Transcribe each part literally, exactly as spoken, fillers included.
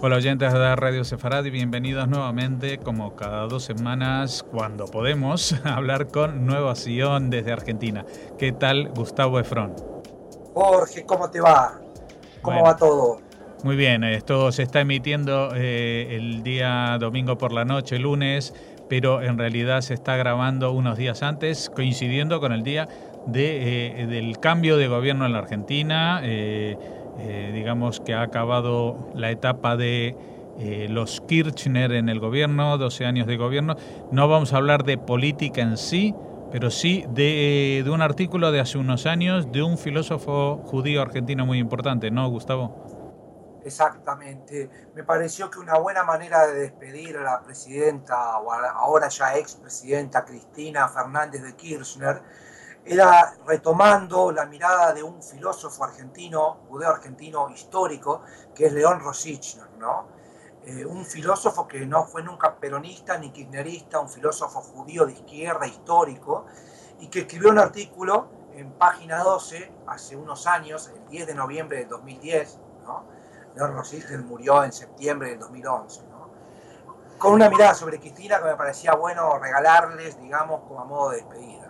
Hola oyentes de Radio Sefarad y bienvenidos nuevamente, como cada dos semanas, cuando podemos, a hablar con Nueva Sion desde Argentina. ¿Qué tal, Gustavo Efrón? Jorge, ¿cómo te va? ¿Cómo Bueno, va todo? muy bien, esto se está emitiendo eh, el día domingo por la noche, lunes, pero en realidad se está grabando unos días antes, coincidiendo con el día de, eh, del cambio de gobierno en la Argentina. Eh, eh, digamos que ha acabado la etapa de eh, los Kirchner en el gobierno, doce años de gobierno. No vamos a hablar de política en sí, pero sí de, de un artículo de hace unos años de un filósofo judío argentino muy importante, ¿no, Gustavo? Exactamente. Me pareció que una buena manera de despedir a la presidenta, o a la ahora ya expresidenta Cristina Fernández de Kirchner, era retomando la mirada de un filósofo argentino, judeo argentino histórico, que es León Rosichner, ¿no? Eh, un filósofo que no fue nunca peronista ni kirchnerista, un filósofo judío de izquierda histórico, y que escribió un artículo en página doce hace unos años, el diez de noviembre del dos mil diez, ¿no? León Rosichner murió en septiembre del dos mil once, ¿no? Con una mirada sobre Cristina que me parecía bueno regalarles, digamos, como a modo de despedida.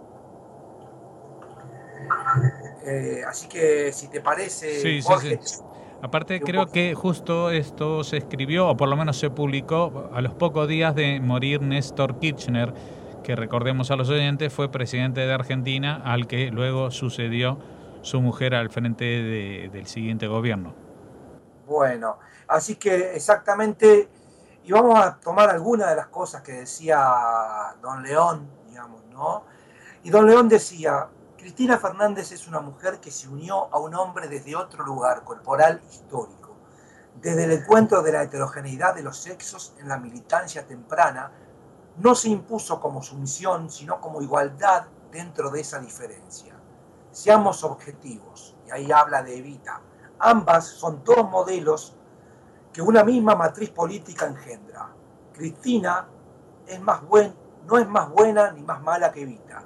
Eh, así que, si te parece, Sí, sí, sí. Jorge, Aparte, un creo poquito. que justo esto se escribió, o por lo menos se publicó, a los pocos días de morir Néstor Kirchner, que recordemos a los oyentes, fue presidente de Argentina, al que luego sucedió su mujer al frente de, del siguiente gobierno. Bueno, así que exactamente, y vamos a tomar algunas de las cosas que decía don León, digamos, ¿no? Y don León decía, Cristina Fernández es una mujer que se unió a un hombre desde otro lugar corporal histórico, desde el encuentro de la heterogeneidad de los sexos en la militancia temprana, no se impuso como sumisión, sino como igualdad dentro de esa diferencia. Seamos objetivos, y ahí habla de Evita. Ambas son dos modelos que una misma matriz política engendra. Cristina es más buen, no es más buena ni más mala que Evita.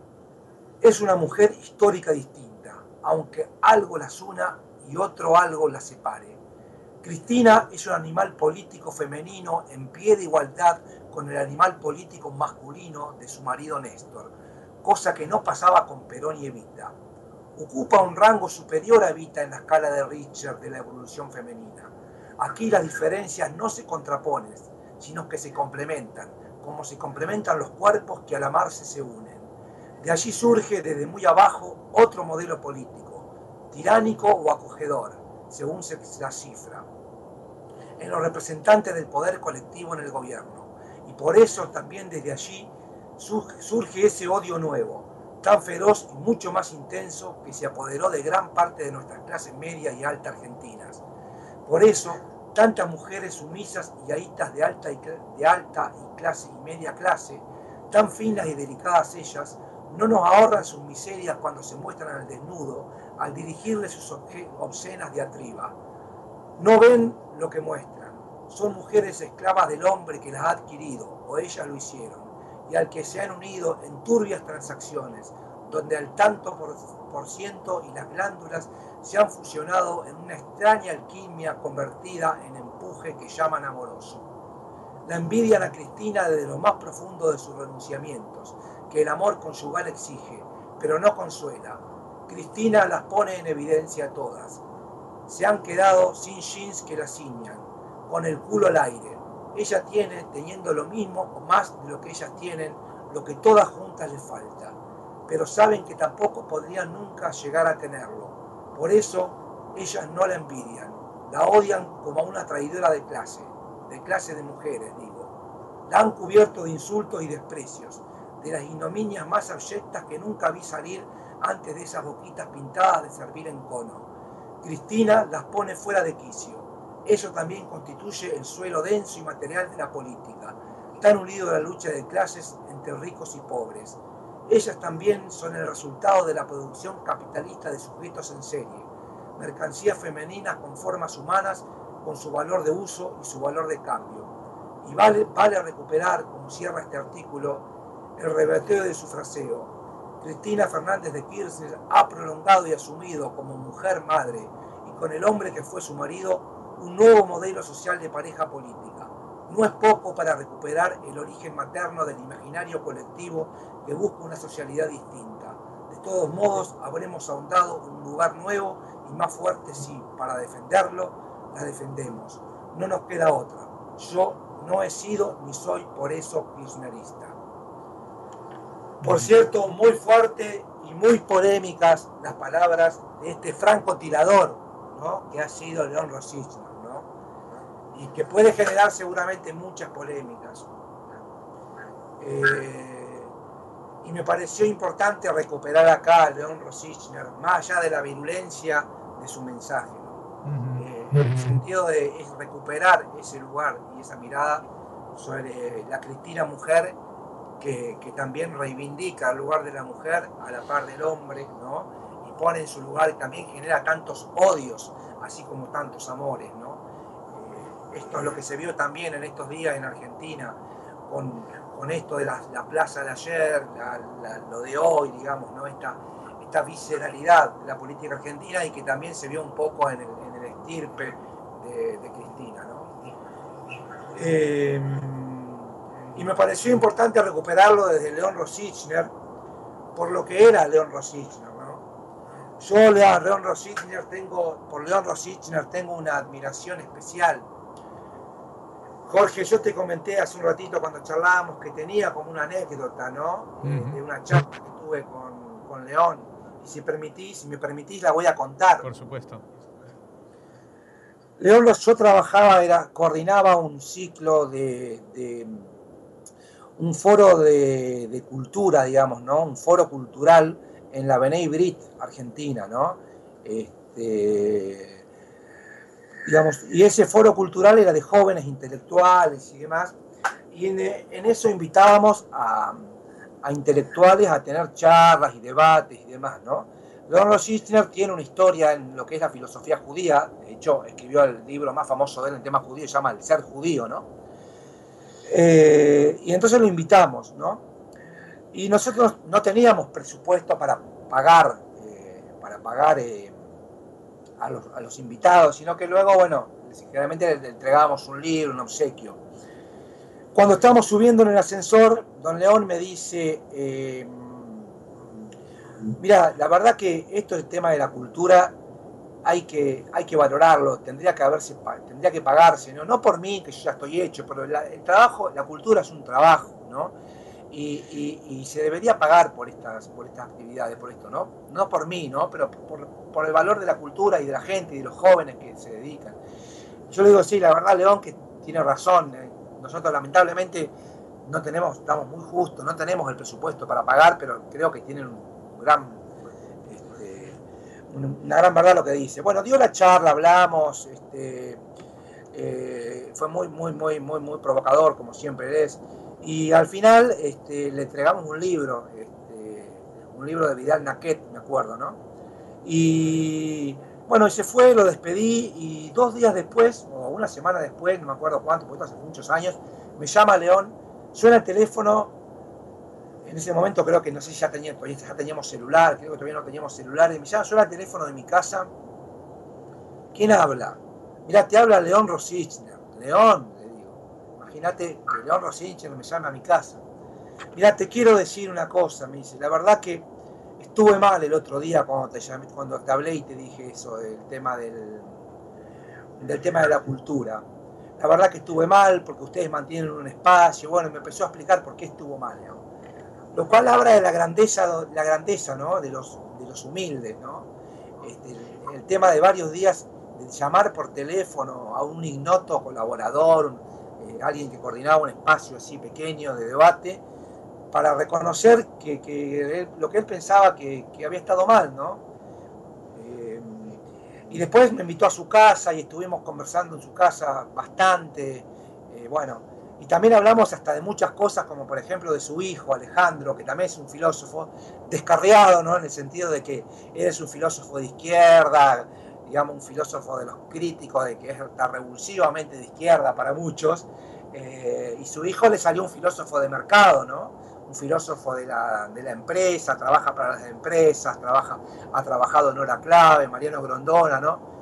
Es una mujer histórica distinta, aunque algo las una y otro algo las separe. Cristina es un animal político femenino en pie de igualdad con el animal político masculino de su marido Néstor, cosa que no pasaba con Perón y Evita. Ocupa un rango superior a Evita en la escala de Richter de la evolución femenina. Aquí las diferencias no se contraponen, sino que se complementan, como se complementan los cuerpos que al amarse se unen. De allí surge desde muy abajo otro modelo político, tiránico o acogedor, según se la cifra, en los representantes del poder colectivo en el gobierno. Y por eso también desde allí surge ese odio nuevo, tan feroz y mucho más intenso, que se apoderó de gran parte de nuestras clases media y alta argentinas. Por eso, tantas mujeres sumisas y ahitas de alta y, de alta y clase y media clase, tan finas y delicadas ellas, no nos ahorran sus miserias cuando se muestran al desnudo, al dirigirle sus obscenas diatribas. No ven lo que muestran. Son mujeres esclavas del hombre que las ha adquirido, o ellas lo hicieron, y al que se han unido en turbias transacciones, donde el tanto por, por ciento y las glándulas se han fusionado en una extraña alquimia convertida en empuje que llaman amoroso. La envidian a Cristina desde lo más profundo de sus renunciamientos, que el amor conyugal exige, pero no consuela. Cristina las pone en evidencia a todas. Se han quedado sin jeans que la ciñan, con el culo al aire. Ella tiene, teniendo lo mismo o más de lo que ellas tienen, lo que todas juntas les falta. Pero saben que tampoco podrían nunca llegar a tenerlo. Por eso, ellas no la envidian. La odian como a una traidora de clase, de clase de mujeres, digo. La han cubierto de insultos y desprecios, de las ignominias más abyectas que nunca vi salir antes de esas boquitas pintadas de servir en cono. Cristina las pone fuera de quicio. Eso también constituye el suelo denso y material de la política, tan unido a la lucha de clases entre ricos y pobres. Ellas también son el resultado de la producción capitalista de sujetos en serie, mercancías femeninas con formas humanas, con su valor de uso y su valor de cambio. Y vale, vale recuperar, como cierra este artículo, el reverteo de su fraseo. Cristina Fernández de Kirchner ha prolongado y asumido como mujer madre y con el hombre que fue su marido un nuevo modelo social de pareja política. No es poco para recuperar el origen materno del imaginario colectivo que busca una socialidad distinta. De todos modos, habremos ahondado un lugar nuevo y más fuerte si, para defenderlo, la defendemos. No nos queda otra. Yo no he sido ni soy por eso kirchnerista. Por cierto, muy fuerte y muy polémicas las palabras de este francotirador, ¿no?, que ha sido León Rosichner, ¿no?, y que puede generar seguramente muchas polémicas. Eh, y me pareció importante recuperar acá a León Rosichner, más allá de la virulencia de su mensaje, ¿no? Uh-huh. eh, en el sentido de es recuperar ese lugar y esa mirada sobre la Cristina mujer, que, que también reivindica el lugar de la mujer a la par del hombre, ¿no?, y pone en su lugar y también genera tantos odios, así como tantos amores, ¿no? Eh, esto es lo que se vio también en estos días en Argentina, con, con esto de la, la plaza de ayer, la, la, lo de hoy, digamos, ¿no?, esta, esta visceralidad de la política argentina, y que también se vio un poco en el, en el estirpe de, de Cristina, ¿no? Eh, y me pareció importante recuperarlo desde León Rosichner, por lo que era León Rosichner, ¿no? Yo a León Rosichner tengo, por León Rosichner tengo una admiración especial. Jorge, yo te comenté hace un ratito cuando charlábamos que tenía como una anécdota, ¿no?, uh-huh, de una charla que tuve con, con León, y si permitís, si me permitís la voy a contar. Por supuesto. León, yo trabajaba, era, coordinaba un ciclo de, de un foro de, de cultura, digamos, ¿no?, un foro cultural en la B'nai B'rith, Argentina, ¿no? Este, digamos, y ese foro cultural era de jóvenes intelectuales y demás, y en, en eso invitábamos a, a intelectuales a tener charlas y debates y demás, ¿no? León Rosichner tiene una historia en lo que es la filosofía judía. De hecho, escribió el libro más famoso de él en tema judío, se llama El ser judío, ¿no? Eh, y entonces lo invitamos, ¿no? Y nosotros no teníamos presupuesto para pagar, eh, para pagar eh, a, los, a los invitados, sino que luego, bueno, generalmente le entregábamos un libro, un obsequio. Cuando estábamos subiendo en el ascensor, don León me dice, eh, mira, la verdad que esto es el tema de la cultura, hay que, hay que valorarlo, tendría que haberse, tendría que pagarse, ¿no? No por mí, que yo ya estoy hecho, pero la, el trabajo, la cultura es un trabajo, ¿no? Y, y, y se debería pagar por estas, por estas actividades, por esto, ¿no? No por mí, ¿no?, pero por, por el valor de la cultura y de la gente y de los jóvenes que se dedican. Yo le digo, sí, la verdad, León, que tiene razón. Nosotros lamentablemente no tenemos, estamos muy justos, no tenemos el presupuesto para pagar, pero creo que tienen un gran, este, una gran verdad lo que dice. Bueno, dio la charla, hablamos, este, eh, fue muy, muy, muy, muy, muy provocador, como siempre es. Y al final este, le entregamos un libro, este, un libro de Vidal Naquet, me acuerdo, ¿no? Y bueno, y se fue, lo despedí, y dos días después, o una semana después, no me acuerdo cuánto, porque hace muchos años, me llama León, suena el teléfono. En ese momento creo que, no sé si ya, tenía, ya teníamos celular, creo que todavía no teníamos celular, y me llama, suena el teléfono de mi casa. ¿Quién habla? Mirá, te habla León Rosichner. León, le digo, imagínate que León Rosichner me llama a mi casa. Mirá, te quiero decir una cosa, me dice, la verdad que estuve mal el otro día cuando te, llamé, cuando te hablé y te dije eso, del tema, del, del tema de la cultura. La verdad que estuve mal porque ustedes mantienen un espacio, bueno, y me empezó a explicar por qué estuvo mal, ¿no? Lo cual habla de la grandeza, la grandeza, ¿no?, de los, de los humildes, ¿no? Este, el, el tema de varios días de llamar por teléfono a un ignoto colaborador, eh, alguien que coordinaba un espacio así pequeño de debate, para reconocer que, que él, lo que él pensaba que, que había estado mal, ¿no? Eh, y después me invitó a su casa y estuvimos conversando en su casa bastante, eh, bueno, y también hablamos hasta de muchas cosas, como por ejemplo de su hijo Alejandro, que también es un filósofo descarriado, ¿no?, en el sentido de que él es un filósofo de izquierda, digamos un filósofo de los críticos, de que está revulsivamente de izquierda para muchos, eh, y su hijo le salió un filósofo de mercado, ¿no?, un filósofo de la, de la empresa, trabaja para las empresas, trabaja, ha trabajado en Hora Clave, Mariano Grondona, ¿no?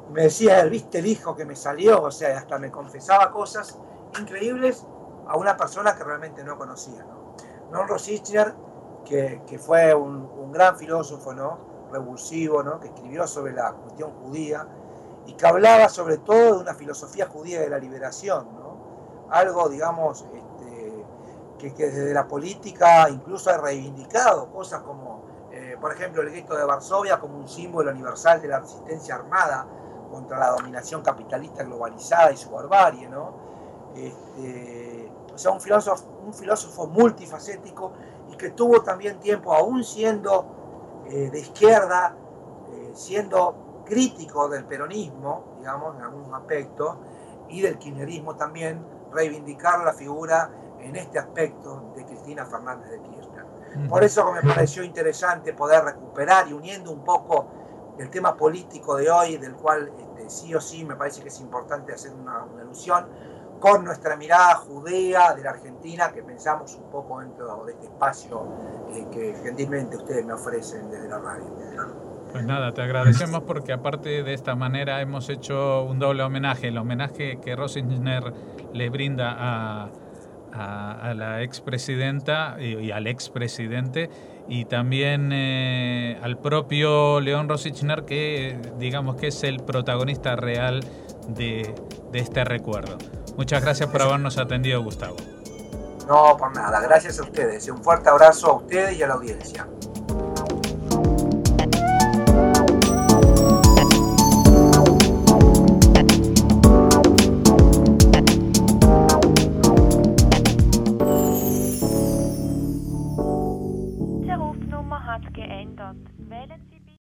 me decía él, ¿viste el hijo que me salió? O sea, hasta me confesaba cosas increíbles a una persona que realmente no conocía, ¿no? Noam Rosichner, que, que fue un, un gran filósofo, ¿no? Revulsivo, ¿no? Que escribió sobre la cuestión judía y que hablaba sobre todo de una filosofía judía de la liberación, ¿no? Algo, digamos, este, que, que desde la política incluso ha reivindicado cosas como, eh, por ejemplo, el gueto de Varsovia como un símbolo universal de la resistencia armada contra la dominación capitalista globalizada y su barbarie, ¿no? Este, o sea, un filósofo, un filósofo multifacético y que tuvo también tiempo, aún siendo eh, de izquierda, eh, siendo crítico del peronismo, digamos, en algunos aspectos, y del kirchnerismo también, reivindicar la figura en este aspecto de Cristina Fernández de Kirchner. Por eso me pareció interesante poder recuperar y uniendo un poco el tema político de hoy, del cual este, sí o sí me parece que es importante hacer una, una alusión, con nuestra mirada judea de la Argentina, que pensamos un poco dentro de este espacio eh, que gentilmente ustedes me ofrecen desde la radio. Pues nada, te agradecemos porque aparte de esta manera hemos hecho un doble homenaje, el homenaje que Rosichner le brinda a, a, a la expresidenta y, y al expresidente, y también eh, al propio León Rosichner, que digamos que es el protagonista real de, de este recuerdo. Muchas gracias por habernos atendido, Gustavo. No, por nada, gracias a ustedes. Un fuerte abrazo a ustedes y a la audiencia. Die Rufnummer hat geändert. Wählen Sie